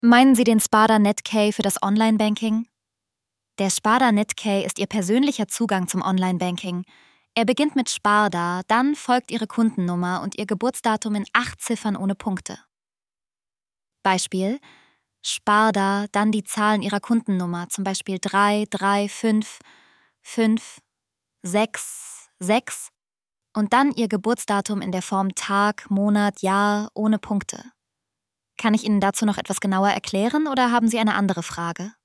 Meinen Sie den Sparda NetKey für das Online-Banking? Der Sparda NetKey ist Ihr persönlicher Zugang zum Online-Banking. Er beginnt mit Sparda, dann folgt Ihre Kundennummer und Ihr Geburtsdatum in 8 Ziffern ohne Punkte. Beispiel: Sparda, dann die Zahlen Ihrer Kundennummer, zum Beispiel 33556 und dann Ihr Geburtsdatum in der Form Tag, Monat, Jahr ohne Punkte. Kann ich Ihnen dazu noch etwas genauer erklären oder haben Sie eine andere Frage?